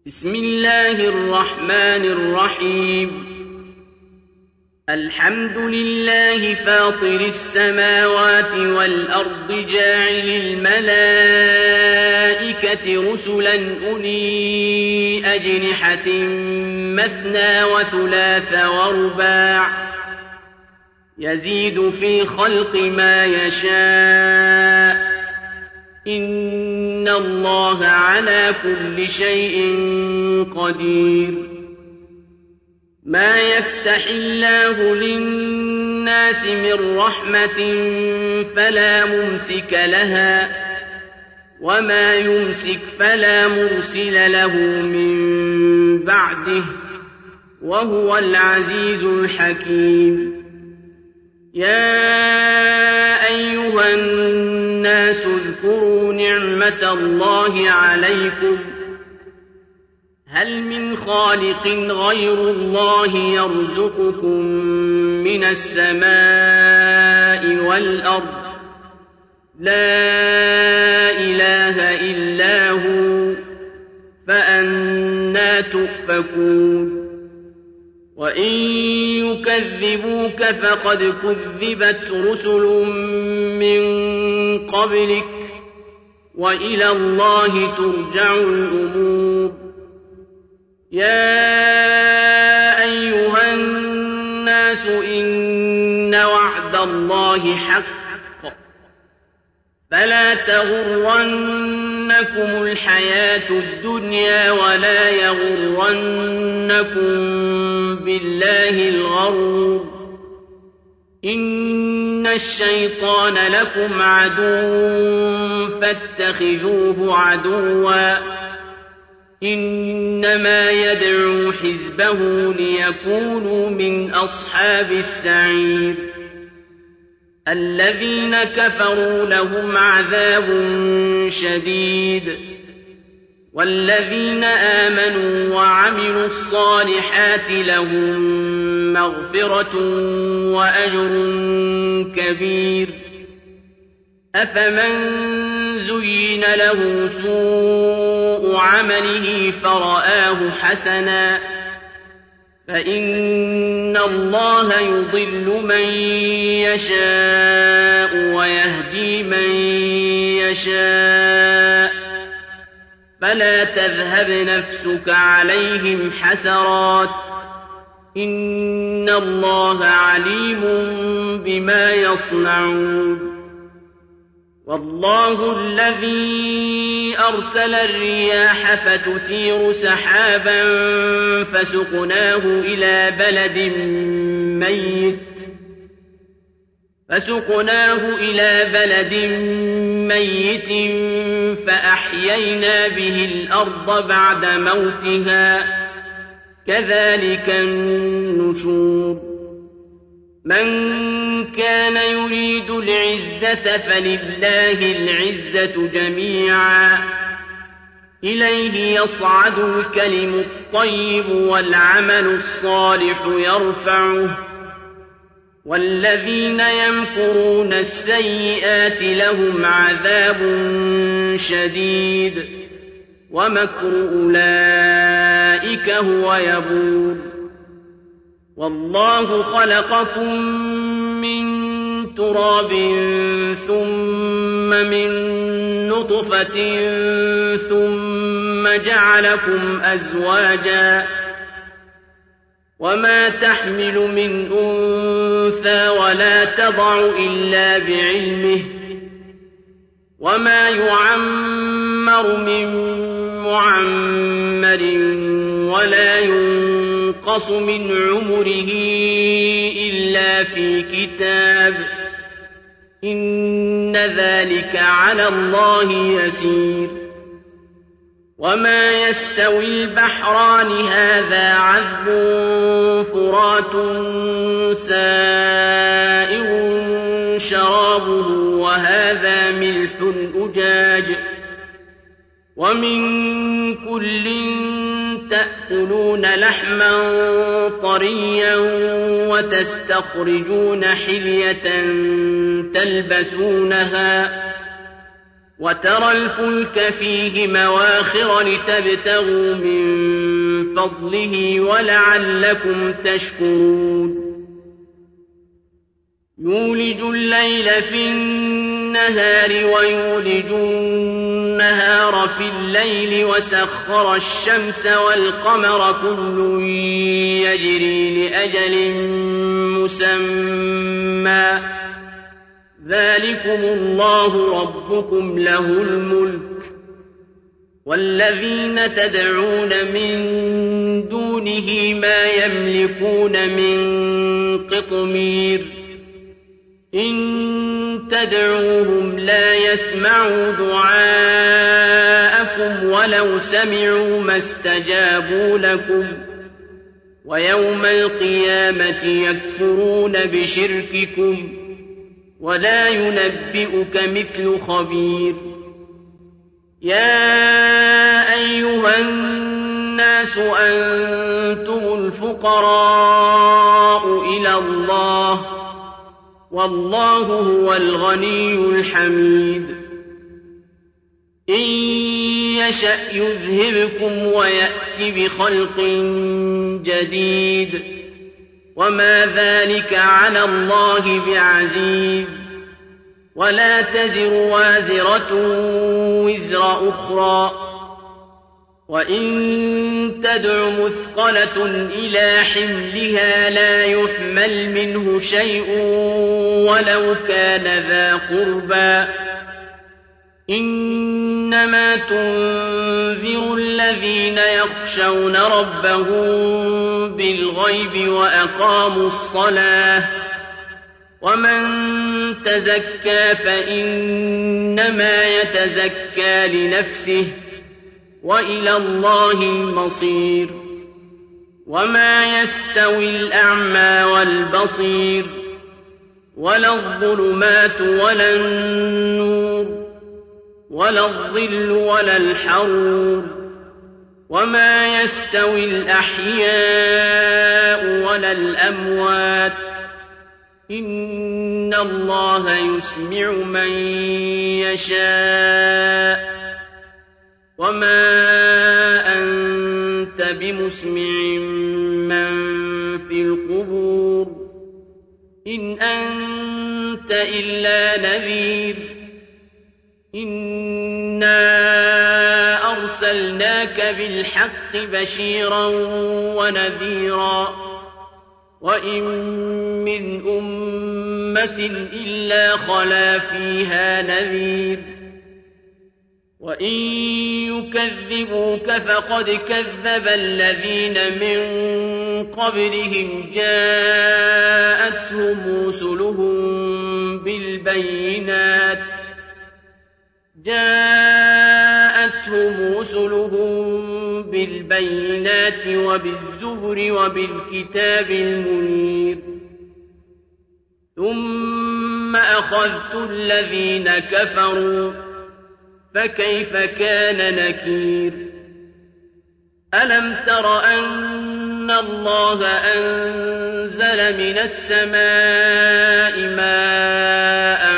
بسم الله الرحمن الرحيم الحمد لله فاطر السماوات والأرض جاعل الملائكة رسلا أولي أجنحة مثنى وثلاث ورباع يزيد في خلق ما يشاء إن الله على كل شيء قدير ما يفتح الله للناس من رحمة فلا ممسك لها وما يمسك فلا مرسل له من بعده وهو العزيز الحكيم يا أيها الناس اذكروا نعمة الله عليكم هل من خالق غير الله يرزقكم من السماء والأرض لا إله إلا هو فأنى تؤفكون وإن يكذبوك فقد كذبت رسل من قبلك وإلى الله ترجع الأمور يا أيها الناس إن وعد الله حق فلا تغرنكم الحياة الدنيا ولا يغرنكم بالله الغرور إن الشيطان لكم عدو فاتخذوه عدوا إنما يدعو حزبه ليكونوا من أصحاب السعير الذين كفروا لهم عذاب شديد والذين آمنوا وعملوا الصالحات لهم مغفرة وأجر كبير أفمن زين له سوء عمله فرآه حسنا فإن الله يضل من يشاء ويهدي من يشاء فلا تذهب نفسك عليهم حسرات إن الله عليم بما يصنعون والله الذي أرسل الرياح فتثير سحابا فسقناه إلى بلد ميت فأحيينا به الأرض بعد موتها كذلك النشور من كان يريد العزة فلله العزة جميعا إليه يصعد الكلم الطيب والعمل الصالح يرفعه والذين يمكرون السيئات لهم عذاب شديد ومكر أولئك هو يبور والله خلقكم من تراب ثم من نطفة ثم جعلكم أزواجا وما تحمل من أنثى ولا تضع إلا بعلمه وما يعمر من معمر ولا ينقص من عمره إلا في كتاب إن ذلك على الله يسير وما يستوي البحران هذا عذب فرات سائغ شرابه وهذا ملح أجاج ومن كل تأكلون لحما طريا وتستخرجون حلية تلبسونها وترى الفلك فيه مواخر لتبتغوا من فضله ولعلكم تشكرون يولج الليل في النهار ويولج النهار في الليل وسخر الشمس والقمر كل يجري لأجل مسمى ذلكم الله ربكم له الملك والذين تدعون من دونه ما يملكون من قطمير إن تدعوهم لا يسمعوا دعاءكم ولو سمعوا ما استجابوا لكم ويوم القيامة يكفرون بشرككم ولا ينبئك مثل خبير يا أيها الناس أنتم الفقراء إلى الله والله هو الغني الحميد إن يشأ يذهبكم ويأت بخلق جديد وما ذلك على الله بعزيز ولا تزر وازرة وزر أخرى وإن تدع مثقلة إلى حملها لا يحمل منه شيء ولو كان ذا قربى إنما تنذر الذين يخشون ربهم بالغيب وأقاموا الصلاة ومن تزكى فإنما يتزكى لنفسه وإلى الله المصير وما يستوي الأعمى والبصير ولا الظلمات ولا النور ولا الظل ولا الحرور وما يستوي الأحياء ولا الأموات إن الله يسمع من يشاء وما أنت بمسمع من في القبور إن أنت إلا نذير إنا أرسلناك بالحق بشيرا ونذيرا وإن من أمة إلا خلا فيها نذير وإن يكذبوك فقد كذب الذين من قبلهم جاءتهم رسلهم بالبينات وبالزبر وبالكتاب المنير ثم أخذت الذين كفروا فكيف كان نكير ألم تر أن الله أنزل من السماء ماء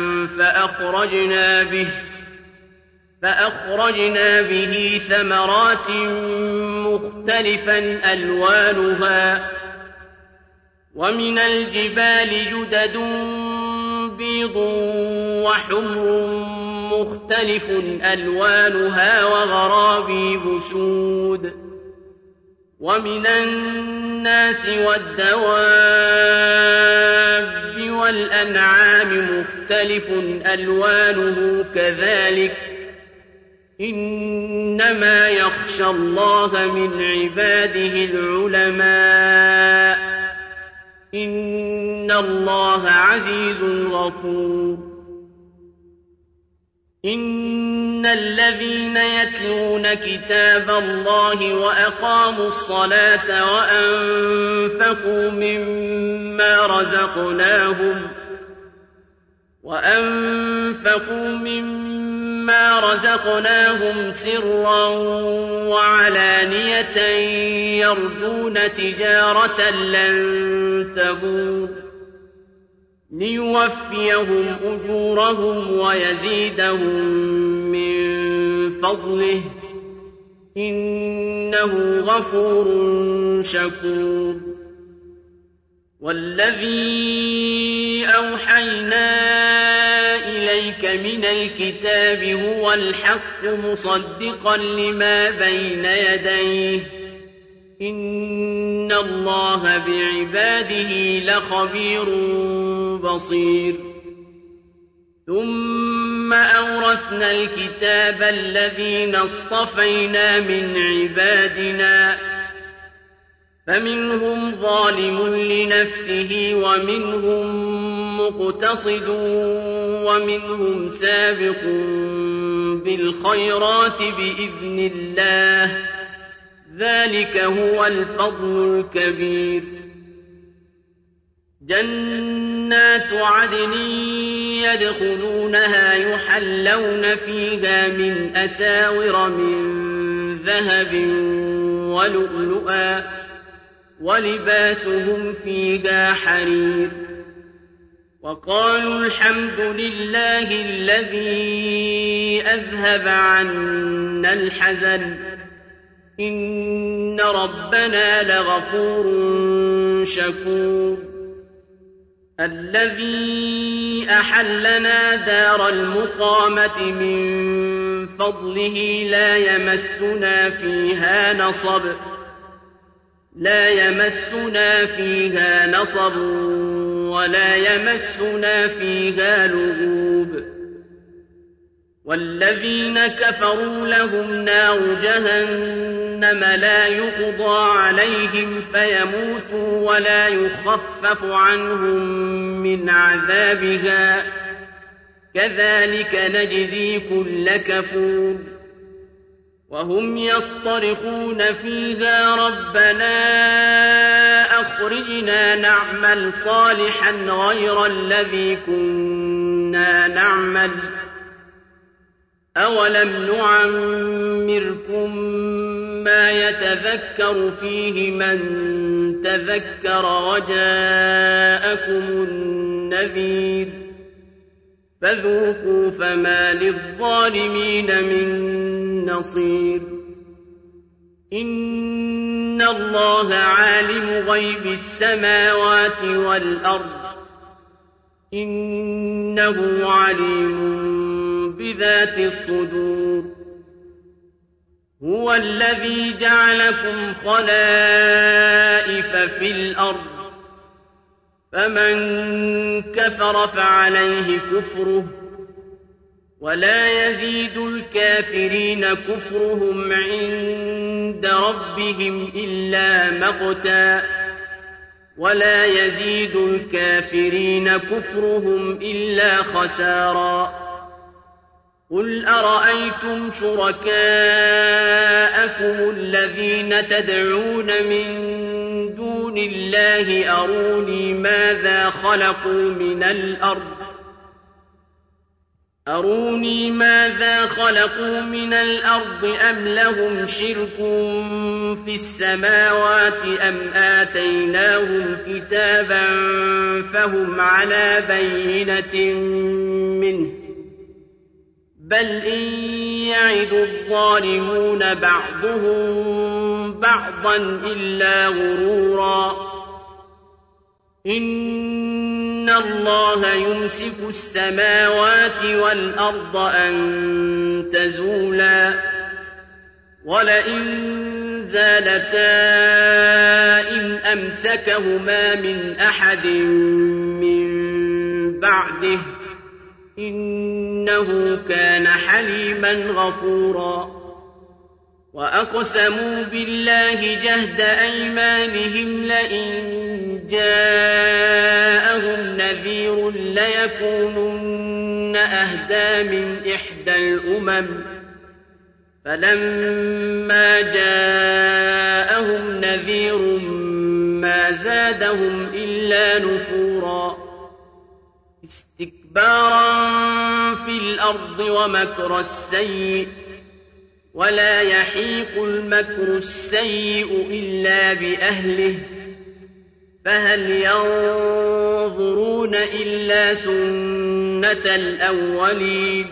فأخرجنا به ثمرات مختلفا ألوانها ومن الجبال جدد بيض وحمر مختلف ألوانها وغرابيب سود ومن الناس والدواب والأنعام مختلف ألوانه كذلك إنما يخشى الله من عباده العلماء إن الله عزيز غفور إن الذين يتلون كتاب الله وأقاموا الصلاة وأنفقوا مما رزقناهم سرا وعلانية يرجون تجارة لن تبور ليوفيهم أجورهم ويزيدهم من فضله إنه غفور شكور والذي أوحينا إليك من الكتاب هو الحق مصدقا لما بين يديه إن الله بعباده لخبير بصير ثم أورثنا الكتاب الذين اصطفينا من عبادنا فمنهم ظالم لنفسه ومنهم مقتصد ومنهم سابق بالخيرات بإذن الله ذلك هو الفضل الكبير جنات عدن يدخلونها يحلون فيها من أساور من ذهب ولؤلؤا ولباسهم فيها حرير وقالوا الحمد لله الذي أذهب عنا الحزن إن ربنا لغفور شكور الذي أحلنا دار المقامة من فضله لا يمسنا فيها نصب ولا يمسنا فيها لغوب والذين كفروا لهم نار جهنم لا يقضى عليهم فيموتوا ولا يخفف عنهم من عذابها كذلك نجزي كل كفور وهم يصطرخون فيها ربنا أخرجنا نعمل صالحا غير الذي كنا نعمل أولم نعمركم ما يتذكر فيه من تذكر وجاءكم النذير فذوقوا فما للظالمين من نصير إن الله عالم غيب السماوات والأرض إنه عليم بذات الصدور هو الذي جعلكم خلائف في الأرض فمن كفر فعليه كفره ولا يزيد الكافرين كفرهم عند ربهم إلا مقتا ولا يزيد الكافرين كفرهم إلا خسارا قل أرأيتم شركاءكم الذين تدعون من دون الله أروني ماذا خلقوا من الأرض أم لهم شرك في السماوات أم آتيناهم كتابا فهم على بينة منه بل إن يعد الظالمون بعضهم بعضا إلا غرورا إن الله يمسك السماوات والأرض أن تزولا ولئن زالتا إن أمسكهما من أحد من بعده إنه كان حليما غفورا وأقسموا بالله جهد أيمانهم لئن جاءهم نذير ليكونن أهدى من إحدى الأمم فلما جاءهم نذير ما زادهم إلا نفورا استكبارا في الأرض ومكر السيء ولا يحيق المكر السيء إلا بأهله فهل ينظرون إلا سنة الأولين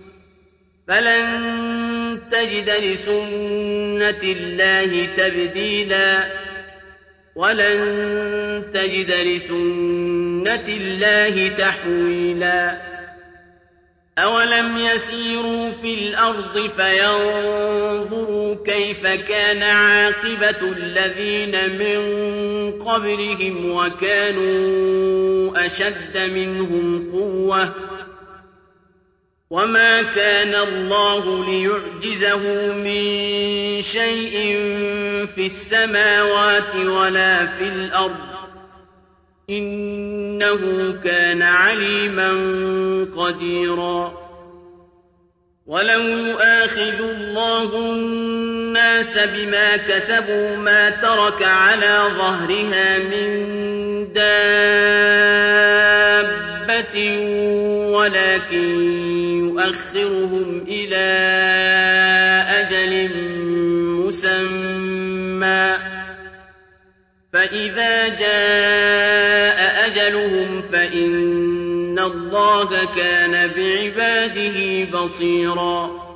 فلن تجد لسنة الله تبديلا ولن تجد لسنة الله تحويلا أولم يسيروا في الأرض فينظروا كيف كان عاقبة الذين من قبلهم وكانوا أشد منهم قوة وما كان الله ليعجزه من شيء في السماوات ولا في الأرض إنه كان عليما قديرا ولو يؤاخذ الله الناس بما كسبوا ما ترك على ظهرها من دابة ولكن يؤخرهم إلى أجل مسمى فإذا جاء أجلهم فإن الله كان بعباده بصيرا